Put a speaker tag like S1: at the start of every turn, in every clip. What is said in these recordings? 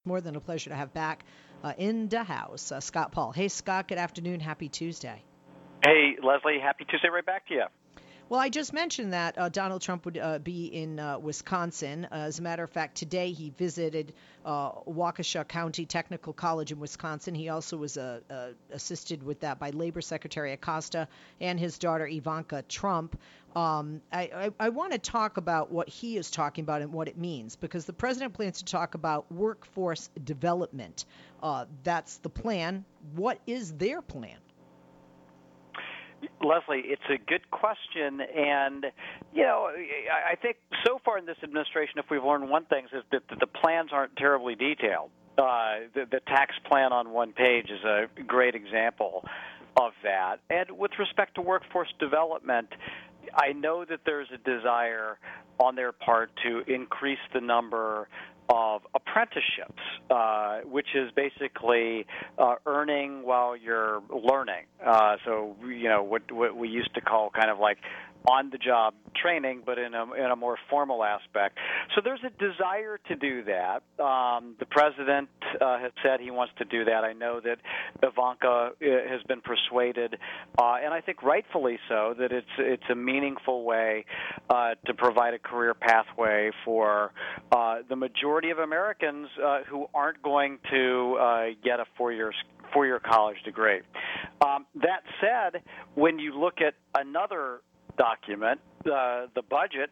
S1: More than a pleasure to have back in the house, Scott Paul. Hey, Scott, good afternoon. Happy Tuesday.
S2: Hey, Leslie, happy Tuesday right back to you.
S1: Well, I just mentioned that Donald Trump would be in Wisconsin. As a matter of fact, today he visited Waukesha County Technical College in Wisconsin. He also was assisted with that by Labor Secretary Acosta and his daughter Ivanka Trump. I want to talk about what he is talking about and what it means, because the president plans to talk about workforce development. That's the plan. What is their plan?
S2: Leslie, it's a good question, and I think so far in this administration, if we've learned one thing, is that the plans aren't terribly detailed. The tax plan on one page is a great example of that. And with respect to workforce development, I know that there's a desire on their part to increase the number of apprenticeships, which is basically earning while you're learning. What we used to call kind of like on-the-job training, but in a more formal aspect. So there's a desire to do that. The president has said he wants to do that. I know that Ivanka has been persuaded, and I think rightfully so, that it's a meaningful way to provide a career pathway for the majority of Americans who aren't going to get a four-year college degree. That said, when you look at another document, the budget,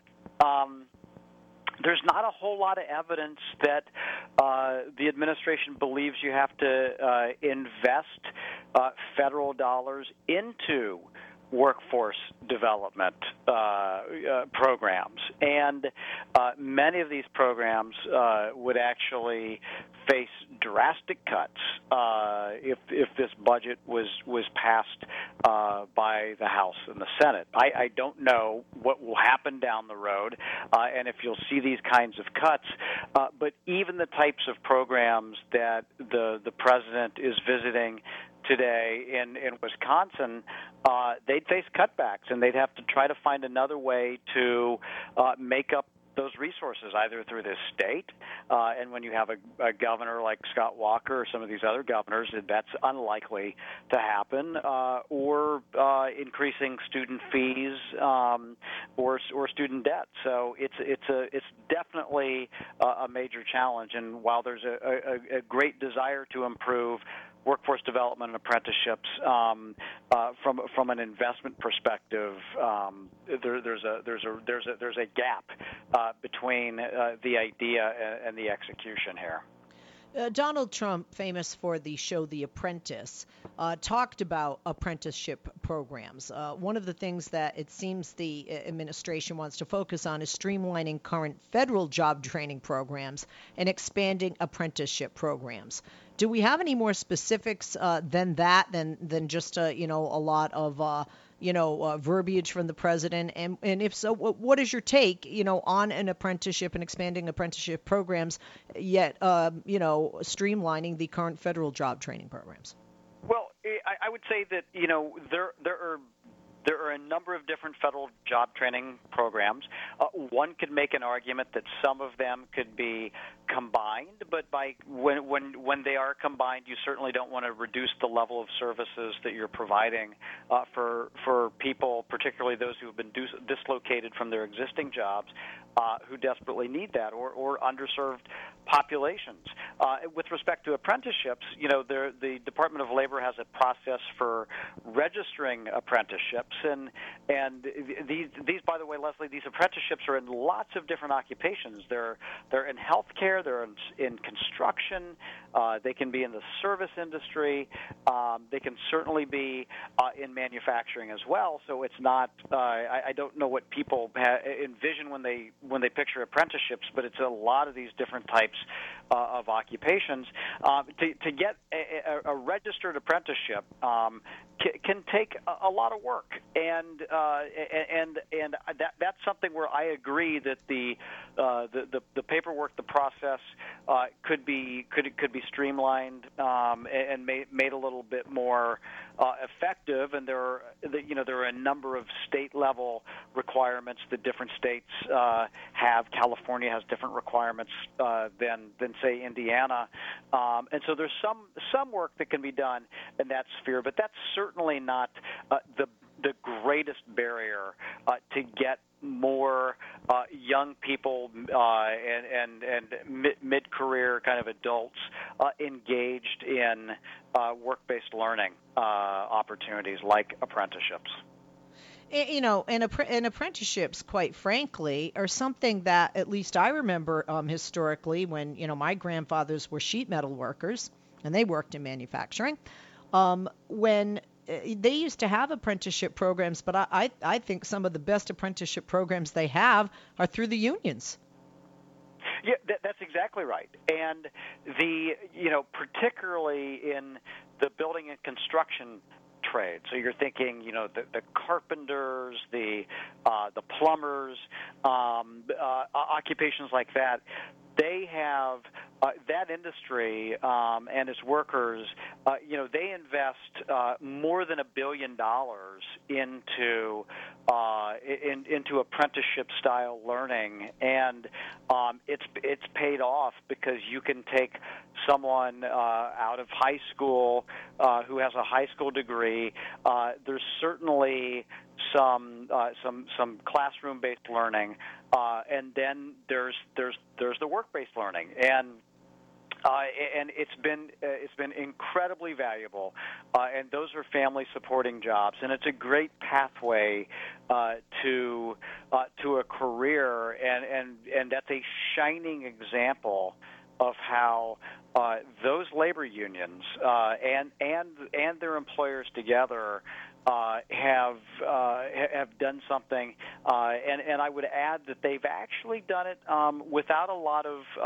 S2: there's not a whole lot of evidence that the administration believes you have to invest federal dollars into workforce development programs. And many of these programs would actually face drastic cuts if this budget was passed by the House and the Senate. I don't know what will happen down the road and if you'll see these kinds of cuts, but even the types of programs that the president is visiting today in Wisconsin, they'd face cutbacks, and they'd have to try to find another way to make up those resources, either through the state, and when you have a governor like Scott Walker or some of these other governors, that's unlikely to happen, or increasing student fees or student debt. So it's definitely a major challenge. And while there's a great desire to improve workforce development and apprenticeships, from an investment perspective, there's a gap between the idea and the execution here.
S1: Donald Trump, famous for the show The Apprentice, talked about apprenticeship programs. One of the things that it seems the administration wants to focus on is streamlining current federal job training programs and expanding apprenticeship programs. Do we have any more specifics than that, than just a lot of verbiage from the president? And if so, what is your take, on an apprenticeship and expanding apprenticeship programs, yet, streamlining the current federal job training programs?
S2: Well, I would say that, there are a number of different federal job training programs. One could make an argument that some of them could be combined, but when they are combined, you certainly don't want to reduce the level of services that you're providing for people, particularly those who have been dislocated from their existing jobs, who desperately need that, or underserved populations. With respect to apprenticeships, the Department of Labor has a process for registering apprenticeships, and these, by the way, Leslie, these apprenticeships are in lots of different occupations. They're in healthcare, they're in construction, they can be in the service industry, they can certainly be in manufacturing as well. So it's not. I don't know what people envision when they picture apprenticeships, but it's a lot of these different types of occupations. To get a registered apprenticeship can take a lot of work, and that's something where I agree that the paperwork, the process could be streamlined and made a little bit more effective. And there are a number of state level requirements that different states have. California has different requirements than say Indiana, and so there's some work that can be done in that sphere, but that's certainly not the greatest barrier to get more young people and mid-career kind of adults engaged in work-based learning opportunities like apprenticeships.
S1: And apprenticeships, quite frankly, are something that at least I remember historically when, my grandfathers were sheet metal workers and they worked in manufacturing. When they used to have apprenticeship programs, but I think some of the best apprenticeship programs they have are through the unions.
S2: Yeah, that's exactly right. And particularly in the building and construction trade. So you're thinking, the carpenters, the plumbers, occupations like that. They have that industry and its workers. They invest more than $1 billion into apprenticeship style learning, and it's paid off because you can take someone out of high school who has a high school degree. There's certainly some classroom-based learning, and then there's the work-based learning, and it's been incredibly valuable, and those are family supporting jobs, and it's a great pathway to a career, and that's a shining example of how those labor unions and their employers together have done something, and I would add that they've actually done it without a lot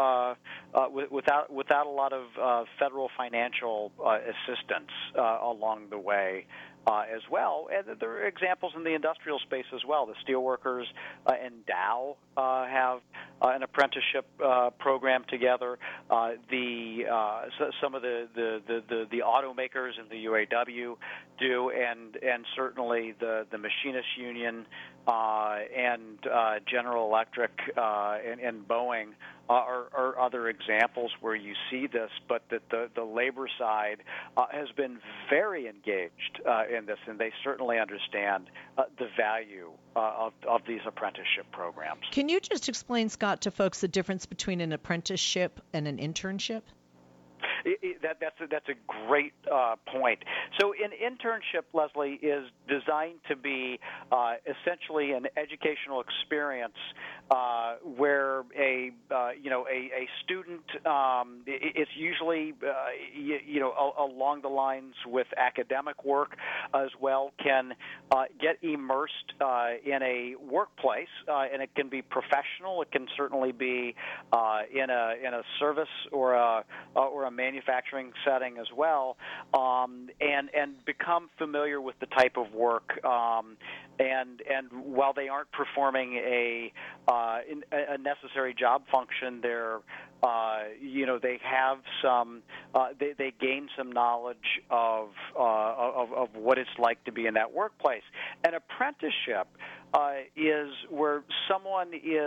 S2: of federal financial assistance along the way. As well, and there are examples in the industrial space as well. The steelworkers and Dow have an apprenticeship program together. Some of the automakers in the UAW do, and certainly the Machinists Union and General Electric and Boeing are other examples where you see this, but that the labor side has been very engaged in this, and they certainly understand the value of these apprenticeship programs.
S1: Can you just explain, Scott, to folks the difference between an apprenticeship and an internship?
S2: That's a great point. So an internship, Leslie, is designed to be essentially an educational experience where a student, it's usually along the lines with academic work as well, can get immersed in a workplace, and it can be professional. It can certainly be in a service or a manufacturing setting as well, and become familiar with the type of work. And while they aren't performing a necessary job function, they have some, they gain some knowledge of what it's like to be in that workplace. An apprenticeship is where someone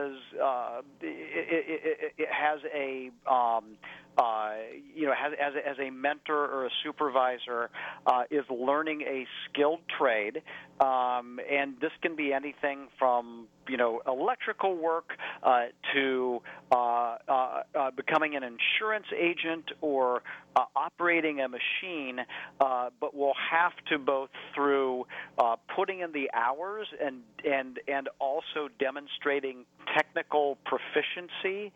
S2: has a as a mentor or a supervisor, is learning a skilled trade, and this can be anything from electrical work to becoming an insurance agent or operating a machine, but will have to both through putting in the hours and also demonstrating technical proficiency,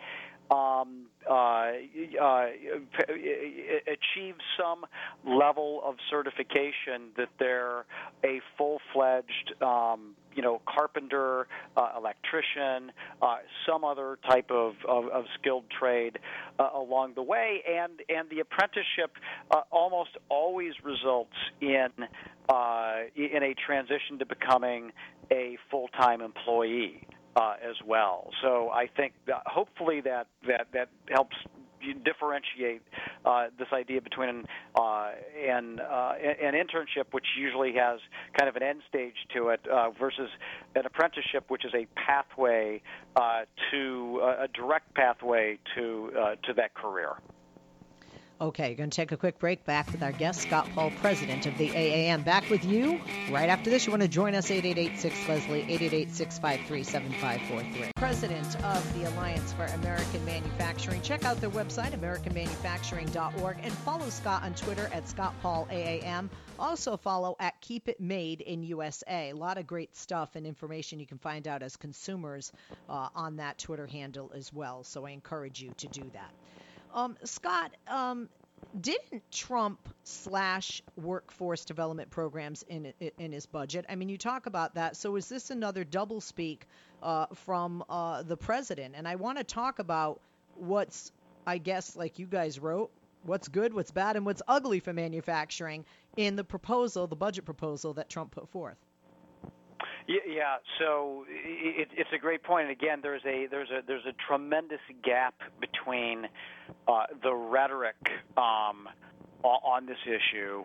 S2: achieve some level of certification that they're a full-fledged carpenter, electrician, some other type of skilled trade along the way, and the apprenticeship almost always results in a transition to becoming a full-time employee as well. So I think hopefully that helps differentiate this idea between an internship, which usually has kind of an end stage to it, versus an apprenticeship, which is a pathway to a direct pathway to that career.
S1: Okay, going to take a quick break. Back with our guest, Scott Paul, president of the AAM. Back with you right after this. You want to join us, 888-6-LESLIE, 888-653-7543. President of the Alliance for American Manufacturing. Check out their website, americanmanufacturing.org, and follow Scott on Twitter at ScottPaulAAM. Also follow at Keep It Made in USA. A lot of great stuff and information you can find out as consumers on that Twitter handle as well. So I encourage you to do that. Scott, didn't Trump slash workforce development programs in his budget? I mean, you talk about that. So is this another doublespeak from the president? And I want to talk about what's, I guess, like you guys wrote, what's good, what's bad, and what's ugly for manufacturing in the proposal, the budget proposal that Trump put forth.
S2: Yeah, so it's a great point. And again, there's a tremendous gap between the rhetoric on this issue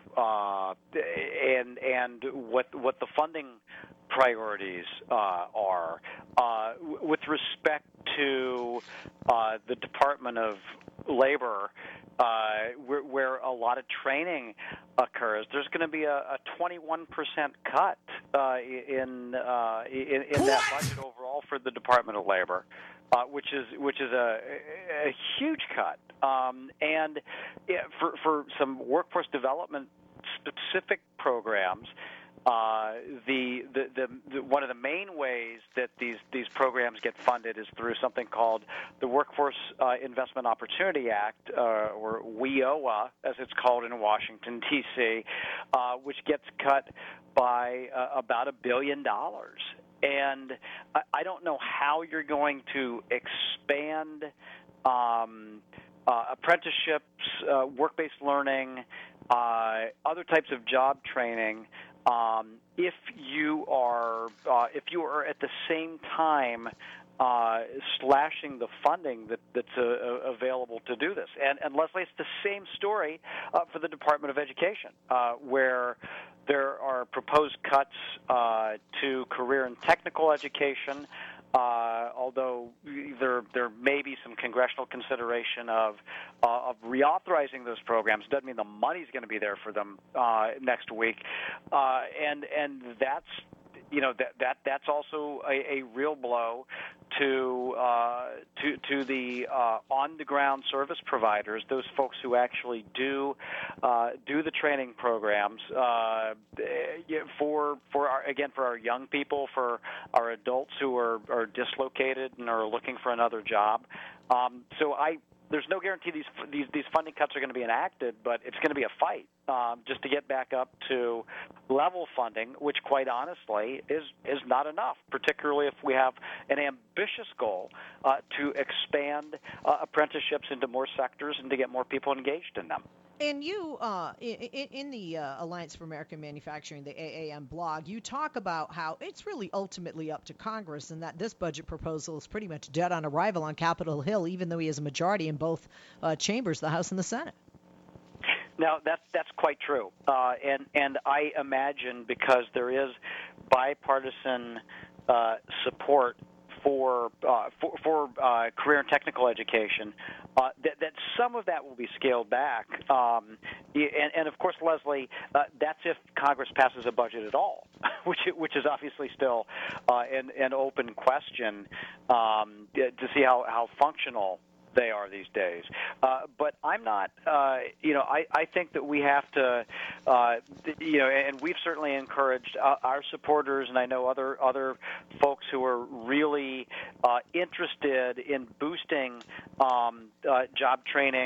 S2: and what the funding priorities are. With respect to the Department of Labor, where a lot of training occurs, there's going to be a 21% cut in that budget overall for the Department of Labor, which is a huge cut. And for some workforce development specific programs, the one of the main ways that these programs get funded is through something called the Workforce Investment Opportunity Act, or WIOA, as it's called in Washington, D.C., which gets cut by about $1 billion. And I don't know how you're going to expand apprenticeships, work-based learning, other types of job training, if you are at the same time slashing the funding that's available to do this. And Leslie, it's the same story for the Department of Education, where there are proposed cuts to career and technical education, although there may be some congressional consideration of reauthorizing those programs. Doesn't mean the money's going to be there for them next week, and that's also a real blow to the on the ground service providers, those folks who actually do the training programs for our young people, for our adults who are dislocated and are looking for another job. There's no guarantee these funding cuts are going to be enacted, but it's going to be a fight just to get back up to level funding, which quite honestly is not enough, particularly if we have an ambitious goal to expand apprenticeships into more sectors and to get more people engaged in them.
S1: And you, in the Alliance for American Manufacturing, the AAM blog, you talk about how it's really ultimately up to Congress and that this budget proposal is pretty much dead on arrival on Capitol Hill, even though he has a majority in both chambers, the House and the Senate.
S2: Now, that's quite true. And I imagine because there is bipartisan support for career and technical education, that some of that will be scaled back. And of course, Leslie, that's if Congress passes a budget at all, which is obviously still an open question to see how functional they are these days. But I'm not, I think that we have to, and we've certainly encouraged our supporters, and I know other folks who are really interested in boosting job training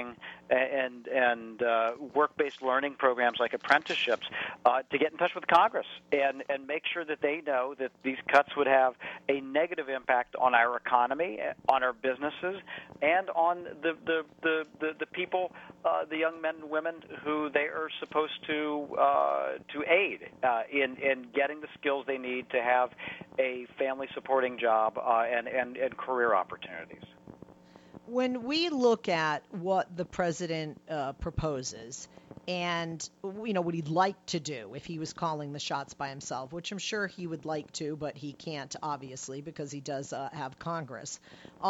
S2: and work-based learning programs like apprenticeships to get in touch with Congress and make sure that they know that these cuts would have a negative impact on our economy, on our businesses, and on the people, the young men and women who they are supposed to aid in getting the skills they need to have a family-supporting job and career opportunities.
S1: When we look at what the president proposes and what he'd like to do if he was calling the shots by himself, which I'm sure he would like to, but he can't obviously because he does have Congress.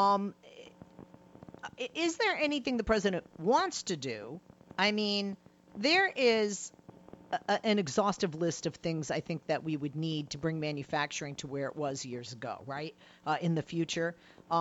S1: Is there anything the president wants to do? I mean, there is an exhaustive list of things I think that we would need to bring manufacturing to where it was years ago, right? In the future.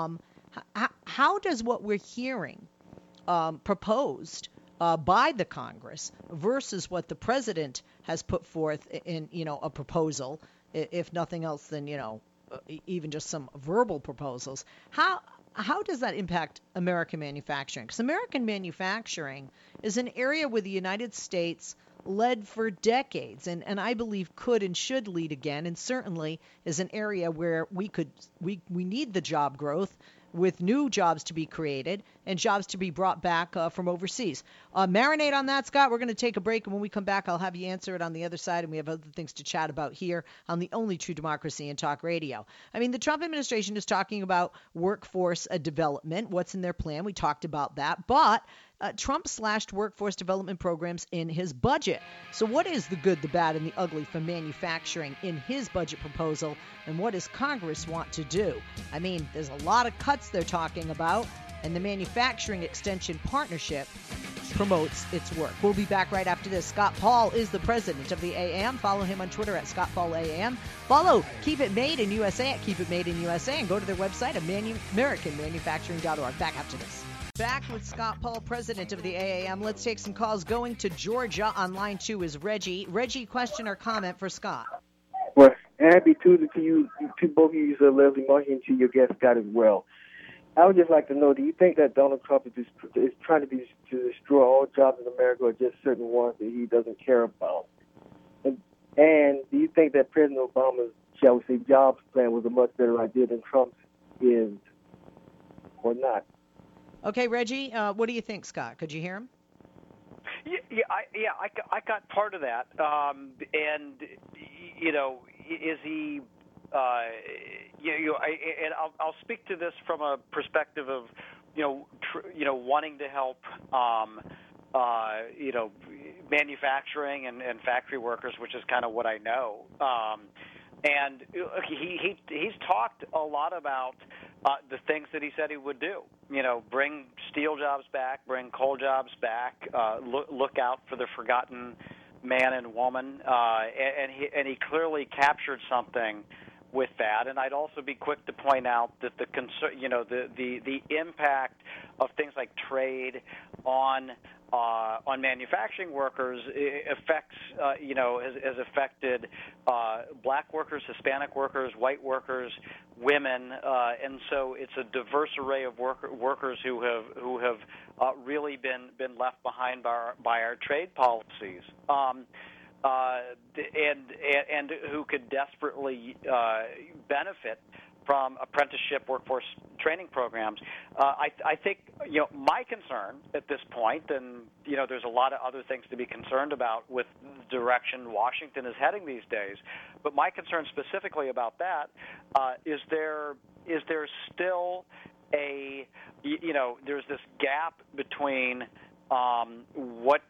S1: How does what we're hearing proposed by the Congress versus what the president has put forth in, a proposal, if nothing else than, even just some verbal proposals, how does that impact American manufacturing? Because American manufacturing is an area where the United States led for decades and I believe could and should lead again, and certainly is an area where we need the job growth with new jobs to be created and jobs to be brought back from overseas. Marinate on that, Scott. We're going to take a break, and when we come back, I'll have you answer it on the other side, and we have other things to chat about here on the only true democracy in talk radio. I mean, the Trump administration is talking about workforce development. What's in their plan? We talked about that, but Trump slashed workforce development programs in his budget. So what is the good, the bad, and the ugly for manufacturing in his budget proposal, and what does Congress want to do? I mean, there's a lot of cuts they're talking about, and the Manufacturing Extension Partnership promotes its work. We'll be back right after this. Scott Paul is the president of the AAM. Follow him on Twitter at ScottPaulAAM. Follow Keep It Made in USA at Keep It Made in USA, and go to their website at AmericanManufacturing.org. Back after this. Back with Scott Paul, president of the AAM. Let's take some calls. Going to Georgia on line 2 is Reggie. Reggie, question or comment for Scott?
S3: Well, happy Tuesday to you, to both of you, Leslie Martin, and to your guest, Scott, as well. I would just like to know, do you think that Donald Trump is trying to destroy all jobs in America or just certain ones that he doesn't care about? And do you think that President Obama's, shall we say, jobs plan was a much better idea than Trump's is or not?
S1: Okay, Reggie, what do you think, Scott? Could you hear him?
S2: I got part of that, and is he? And I'll speak to this from a perspective of, wanting to help, manufacturing and factory workers, which is kind of what I know. And he's talked a lot about the things that he said he would do. Bring steel jobs back, bring coal jobs back, look out for the forgotten man and woman, and he clearly captured something with that. And I'd also be quick to point out that the impact of things like trade on manufacturing workers affects has affected black workers, Hispanic workers, white workers, women, and so it's a diverse array of workers who have really been left behind by our trade policies. And who could desperately benefit from apprenticeship workforce training programs. I think my concern at this point, and there's a lot of other things to be concerned about with the direction Washington is heading these days, but my concern specifically about that is there still there's this gap between what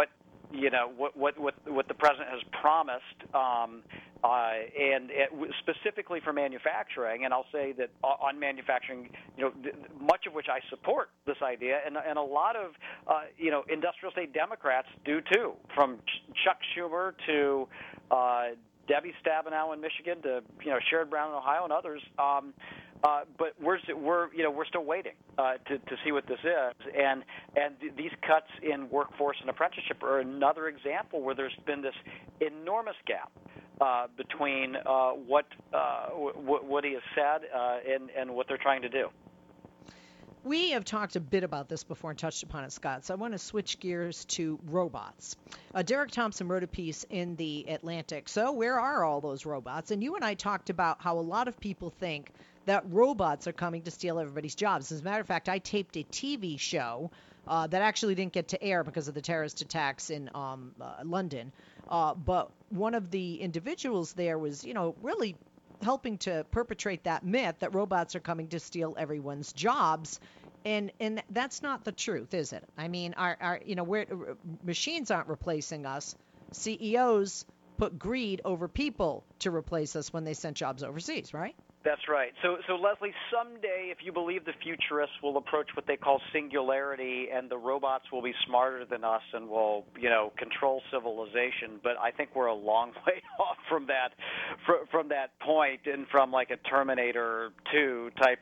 S2: the president has promised, and specifically for manufacturing. And I'll say that on manufacturing, much of which I support this idea, and a lot of industrial state Democrats do too, from Chuck Schumer to Debbie Stabenow in Michigan to Sherrod Brown in Ohio and others. But we're still waiting to see what this is, and these cuts in workforce and apprenticeship are another example where there's been this enormous gap between what he has said and what they're trying to do.
S1: We have talked a bit about this before and touched upon it, Scott, so I want to switch gears to robots. Derek Thompson wrote a piece in The Atlantic. So, where are all those robots? And you and I talked about how a lot of people think that robots are coming to steal everybody's jobs. As a matter of fact, I taped a TV show that actually didn't get to air because of the terrorist attacks in London. But one of the individuals there was, really helping to perpetrate that myth that robots are coming to steal everyone's jobs. And that's not the truth, is it? I mean, machines aren't replacing us. CEOs put greed over people to replace us when they sent jobs overseas, right?
S2: That's right. So Leslie, someday, if you believe the futurists will approach what they call singularity, and the robots will be smarter than us and will, control civilization. But I think we're a long way off from that point, and from like a Terminator 2 type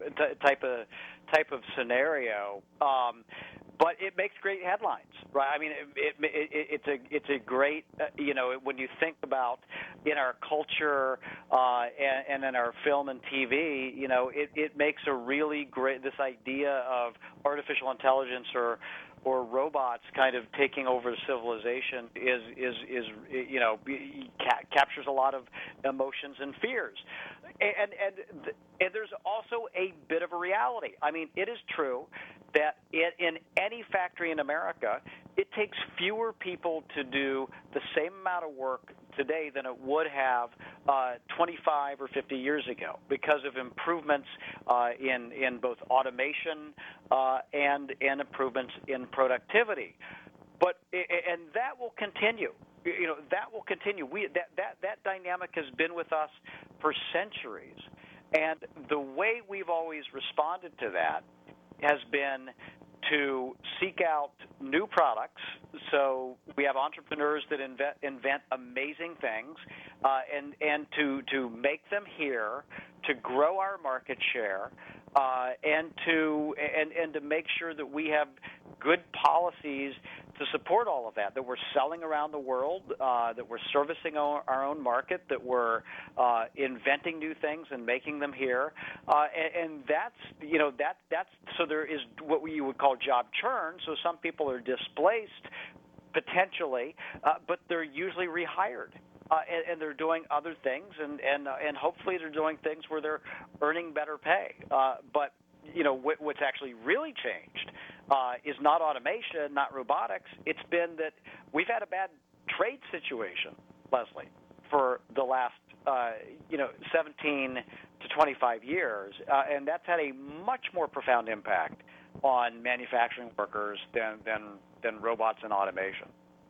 S2: of scenario. But it makes great headlines, right? I mean, it's a great, when you think about in our culture and in our film and TV, it makes a really great, this idea of artificial intelligence or robots kind of taking over civilization captures a lot of emotions and fears. And there's also a bit of a reality. I mean, it is true that in any factory in America, it takes fewer people to do the same amount of work today than it would have 25 or 50 years ago because of improvements in both automation and improvements in productivity. And that will continue. That will continue. That dynamic has been with us for centuries. And the way we've always responded to that has been to seek out new products. So we have entrepreneurs that invent amazing things, and to make them here, to grow our market share, and to make sure that we have good policies to support all of that we're selling around the world, that we're servicing our own market, that we're inventing new things and making them here, and that's so there is what we would call job churn. So some people are displaced potentially, but they're usually rehired. And they're doing other things, and hopefully they're doing things where they're earning better pay. But what's actually really changed is not automation, not robotics. It's been that we've had a bad trade situation, Leslie, for the last 17 to 25 years, and that's had a much more profound impact on manufacturing workers than robots and automation.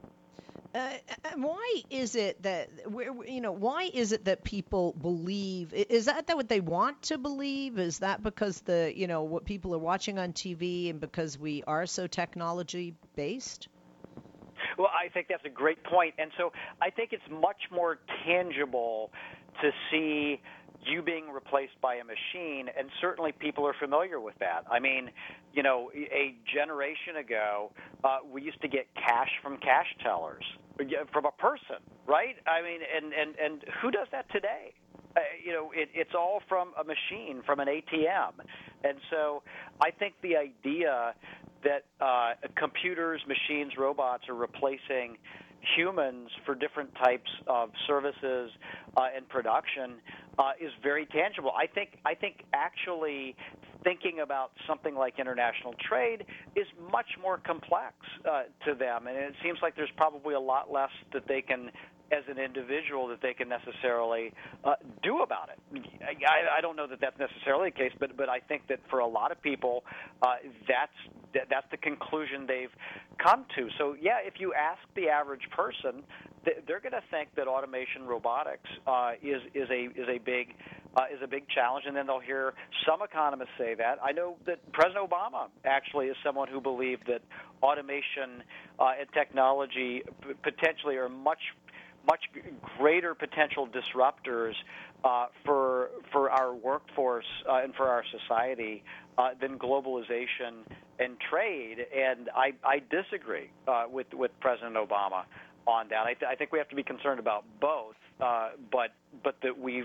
S1: Why is it that people believe? Is that what they want to believe? Is that because what people are watching on TV and because we are so technology based?
S2: Well, I think that's a great point. And so I think it's much more tangible to see you being replaced by a machine, and certainly people are familiar with that. I mean, a generation ago, we used to get cash from cash tellers, from a person, right? I mean, and who does that today? It's all from a machine, from an ATM. And so I think the idea that computers, machines, robots are replacing humans for different types of services and production is very tangible. I think actually thinking about something like international trade is much more complex to them, and it seems like there's probably a lot less that they can, as an individual, that they can necessarily do about it. I don't know that that's necessarily the case, but I think that for a lot of people, that's the conclusion they've come to. So yeah, if you ask the average person, they're going to think that automation, robotics is a big challenge, and then they'll hear some economists say that. I know that President Obama actually is someone who believed that automation and technology potentially are much greater potential disruptors for our workforce and for our society than globalization and trade. And I disagree with President Obama on that. I think we have to be concerned about both, but that we've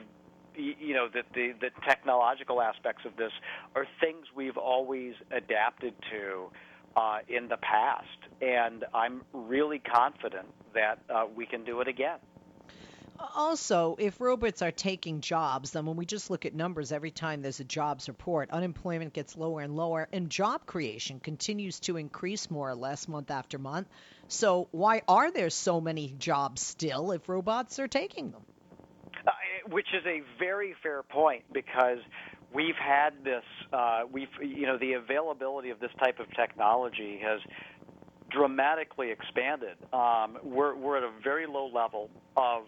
S2: that the technological aspects of this are things we've always adapted to in the past, and I'm really confident that we can do it again.
S1: Also, if robots are taking jobs, then when we just look at numbers, every time there's a jobs report, unemployment gets lower and lower, and job creation continues to increase more or less month after month. So why are there so many jobs still if robots are taking them?
S2: Which is a very fair point, because we've had this, the availability of this type of technology has dramatically expanded. We're at a very low level of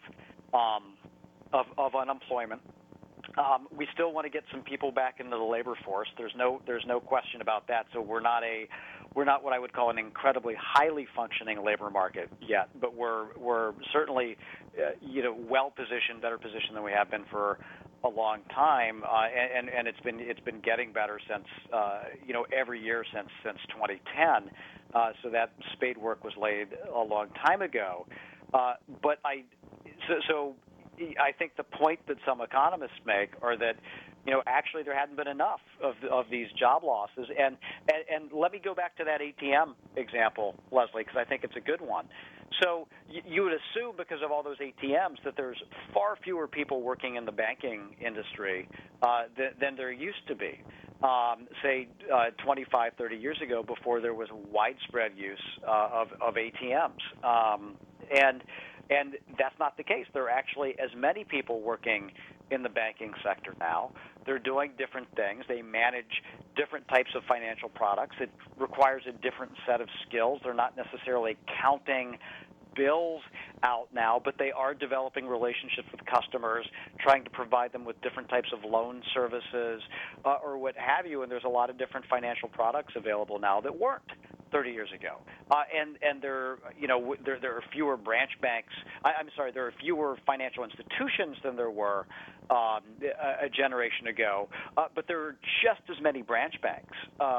S2: unemployment. We still want to get some people back into the labor force. There's no question about that. So we're not what I would call an incredibly highly functioning labor market yet, but we're certainly well positioned, better positioned than we have been for a long time, and it's been getting better since every year since 2010. So that spade work was laid a long time ago. But I think the point that some economists make are that actually there hadn't been enough of these job losses. And let me go back to that ATM example, Leslie, because I think it's a good one. So you would assume, because of all those ATMs, that there's far fewer people working in the banking industry than there used to be, say 25, 30 years ago, before there was widespread use of ATMs. And that's not the case. There are actually as many people working in the banking sector now. They're doing different things. They manage different types of financial products. It requires a different set of skills. They're not necessarily counting bills out now, but they are developing relationships with customers, trying to provide them with different types of loan services or what have you. And there's a lot of different financial products available now that weren't 30 years ago. And there are fewer branch banks. There are fewer financial institutions than there were a generation ago, but there are just as many branch banks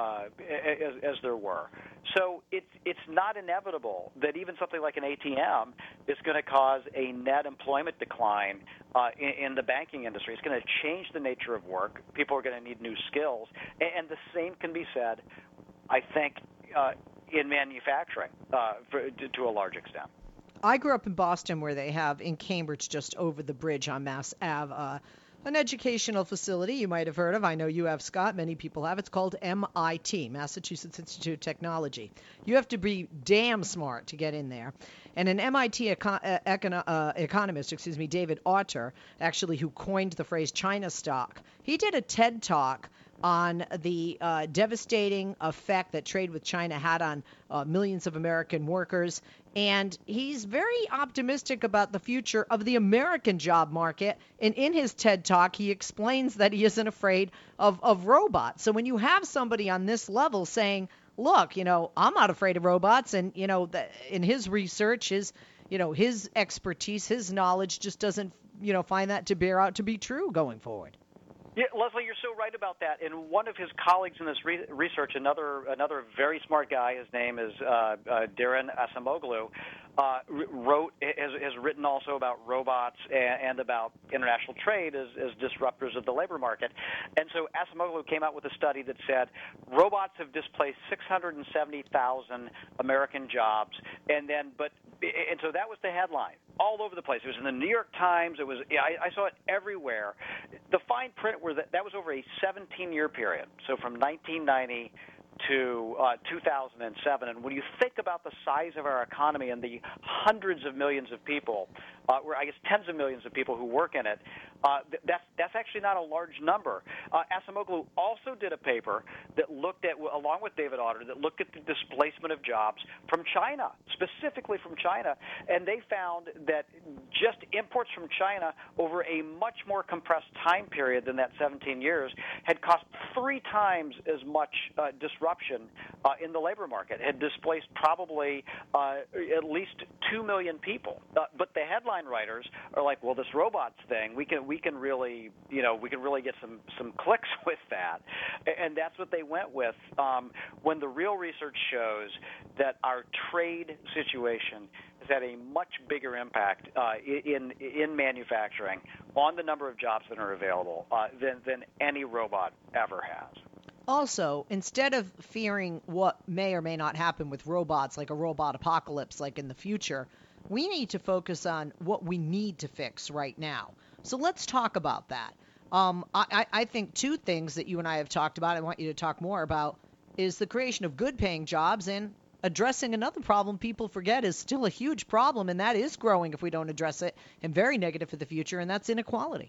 S2: as there were. So it's not inevitable that even something like an ATM is going to cause a net employment decline in the banking industry. It's going to change the nature of work. People are going to need new skills, and the same can be said, I think, in manufacturing to a large extent.
S1: I grew up in Boston, where they have in Cambridge, just over the bridge on Mass Ave, an educational facility you might have heard of. I know you have, Scott. Many people have. It's called MIT, Massachusetts Institute of Technology. You have to be damn smart to get in there. And an MIT economist, David Autor, actually, who coined the phrase China stock, he did a TED Talk on the devastating effect that trade with China had on millions of American workers. And he's very optimistic about the future of the American job market. And in his TED Talk, he explains that he isn't afraid of robots. So when you have somebody on this level saying, look, I'm not afraid of robots, and, in his research, his expertise, his knowledge just doesn't, find that to bear out to be true going forward.
S2: Yeah, Leslie, you're so right about that. And one of his colleagues in this research, another very smart guy, his name is Daron Acemoglu, has written also about robots and about international trade as disruptors of the labor market. And so Acemoglu came out with a study that said robots have displaced 670,000 American jobs, and so that was the headline all over the place. It was in the New York Times. It was I saw it everywhere. The fine print were that was over a 17-year period, so from 1990 to 2007. And when you think about the size of our economy and the hundreds of millions of people, or I guess tens of millions of people who work in it, that's actually not a large number. Acemoglu also did a paper that looked at, along with David Autor, that looked at the displacement of jobs from China, specifically from China, and they found that just imports from China over a much more compressed time period than that 17 years had cost 3 times as much disruption in the labor market, had displaced probably at least 2 million people. But the headline writers are like, well, this robots thing, we can really get some clicks with that, and that's what they went with. When the real research shows that our trade situation has had a much bigger impact in manufacturing on the number of jobs that are available than any robot ever has.
S1: Also, instead of fearing what may or may not happen with robots, like a robot apocalypse like in the future, we need to focus on what we need to fix right now. So let's talk about that. I think two things that you and I have talked about, I want you to talk more about, is the creation of good paying jobs and addressing another problem people forget is still a huge problem, and that is growing if we don't address it, and very negative for the future, and that's inequality.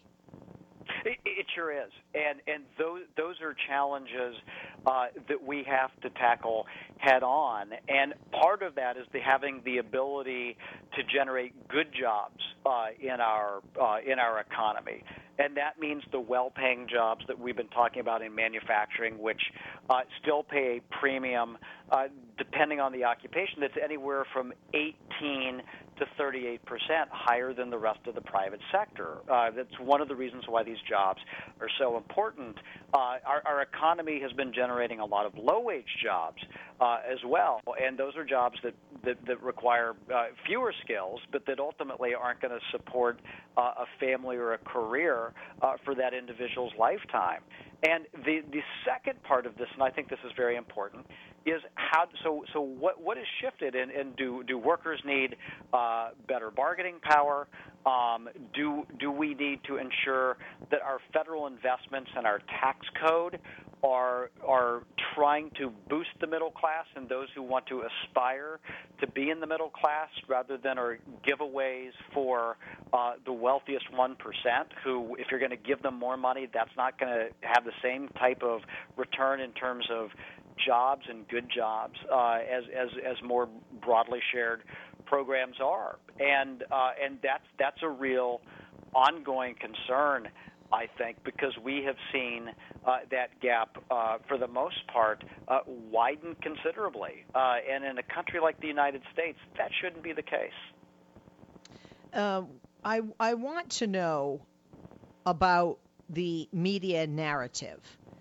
S2: It sure is, and those are challenges that we have to tackle head on. And part of that is having the ability to generate good jobs in our economy, and that means the well-paying jobs that we've been talking about in manufacturing, which still pay a premium depending on the occupation. That's anywhere from 18 to 38% higher than the rest of the private sector. That's one of the reasons why these jobs are so important. Our economy has been generating a lot of low-wage jobs as well, and those are jobs that require fewer skills, but that ultimately aren't going to support a family or a career for that individual's lifetime. And the second part of this, and I think this is very important, is how. So what has shifted, and do workers need better bargaining power? Do we need to ensure that our federal investments and our tax code are trying to boost the middle class and those who want to aspire to be in the middle class, rather than are giveaways for the wealthiest 1%, who, if you're going to give them more money, that's not going to have the same type of return in terms of jobs and good jobs as more broadly shared programs are, and that's a real ongoing concern, I think, because we have seen that gap, for the most part, widen considerably. And in a country like the United States, that shouldn't be the case.
S1: I want to know about the media narrative.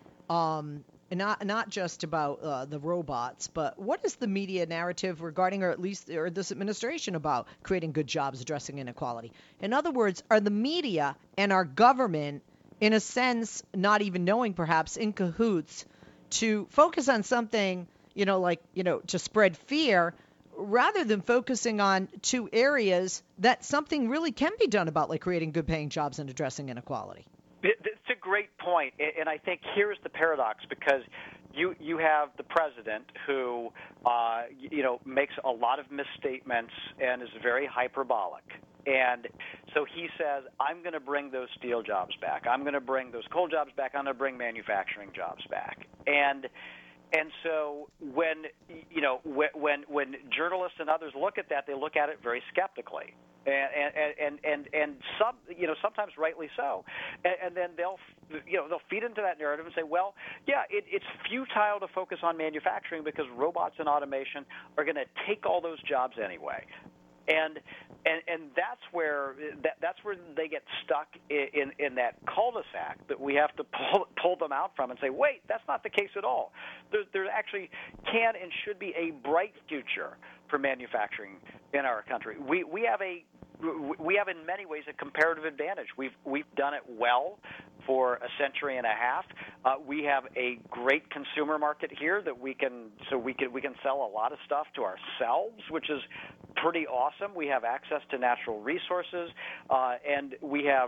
S1: Not just about the robots, but what is the media narrative regarding, or this administration, about creating good jobs, addressing inequality? In other words, are the media and our government, in a sense, not even knowing, perhaps, in cahoots to focus on something, to spread fear, rather than focusing on two areas that something really can be done about, like creating good paying jobs and addressing inequality?
S2: It's a great point, and I think here's the paradox, because you have the president who makes a lot of misstatements and is very hyperbolic. And so he says, I'm going to bring those steel jobs back. I'm going to bring those coal jobs back. I'm going to bring manufacturing jobs back. And so when journalists and others look at that, they look at it very skeptically. And sometimes rightly so, and then they'll feed into that narrative and say, well, yeah, it's futile to focus on manufacturing because robots and automation are going to take all those jobs anyway. And that's where they get stuck in that cul-de-sac that we have to pull them out from and say, wait, that's not the case at all. There actually can and should be a bright future for manufacturing in our country. We have in many ways a comparative advantage. We've done it well for a century and a half. We have a great consumer market here that we can sell a lot of stuff to ourselves, which is pretty awesome. We have access to natural resources, and we have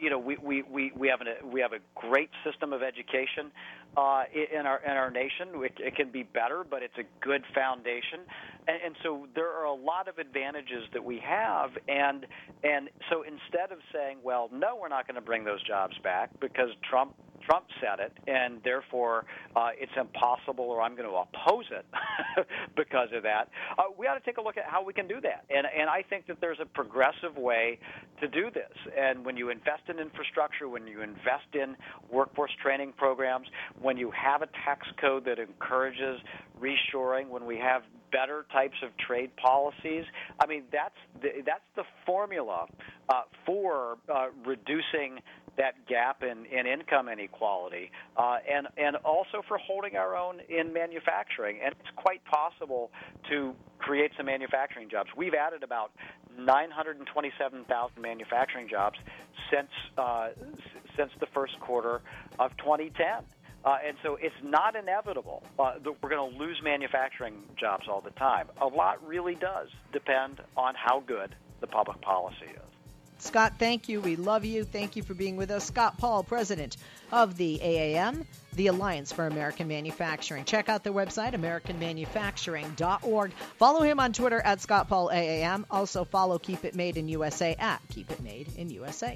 S2: a great system of education in our nation. It can be better, but it's a good foundation, and so there are a lot of advantages that we have, and so instead of saying, well, no, we're not going to bring those jobs back because Trump said it, and therefore it's impossible, or I'm going to oppose it because of that. We ought to take a look at how we can do that, and I think that there's a progressive way to do this. And when you invest in infrastructure, when you invest in workforce training programs, when you have a tax code that encourages reshoring, when we have better types of trade policies, I mean, that's the formula for reducing that gap in income inequality, and also for holding our own in manufacturing. And it's quite possible to create some manufacturing jobs. We've added about 927,000 manufacturing jobs since the first quarter of 2010. And so it's not inevitable that we're going to lose manufacturing jobs all the time. A lot really does depend on how good the public policy is.
S1: Scott, thank you. We love you. Thank you for being with us. Scott Paul, president of the AAM, the Alliance for American Manufacturing. Check out their website, americanmanufacturing.org. Follow him on Twitter at Scott Paul AAM. Also follow Keep It Made in USA at Keep It Made in USA.